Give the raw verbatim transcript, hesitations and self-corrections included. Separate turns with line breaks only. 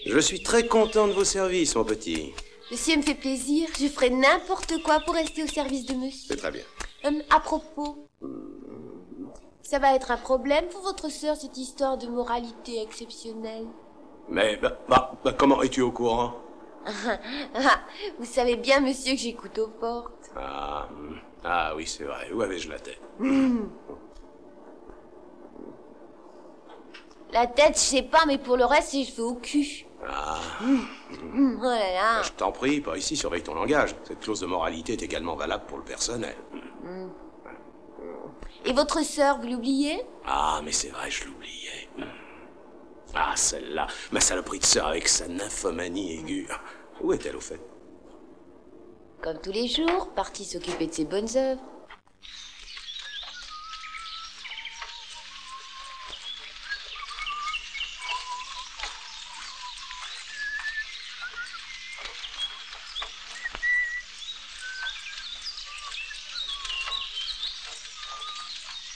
Je suis très content de vos services, mon petit.
Monsieur me fait plaisir. Je ferai n'importe quoi pour rester au service de monsieur.
C'est très bien.
Hum, à propos, ça va être un problème pour votre sœur, cette histoire de moralité exceptionnelle.
Mais, bah, bah, bah comment es-tu au courant?
Ah, vous savez bien, monsieur, que j'écoute aux portes.
Ah, hum. Ah oui, c'est vrai. Où avais-je la tête?
Mmh. La tête, je sais pas, mais pour le reste, c'est cheveux au cul.
Ah.
Mmh. Oh là là.
Je t'en prie, pas ici, surveille ton langage. Cette clause de moralité est également valable pour le personnel.
Mmh. Et votre sœur, vous l'oubliez?
Ah, mais c'est vrai, je l'oubliais. Ah, celle-là, ma saloperie de sœur avec sa nymphomanie aiguë. Où est-elle, au fait?
Comme tous les jours, partie s'occuper de ses bonnes œuvres.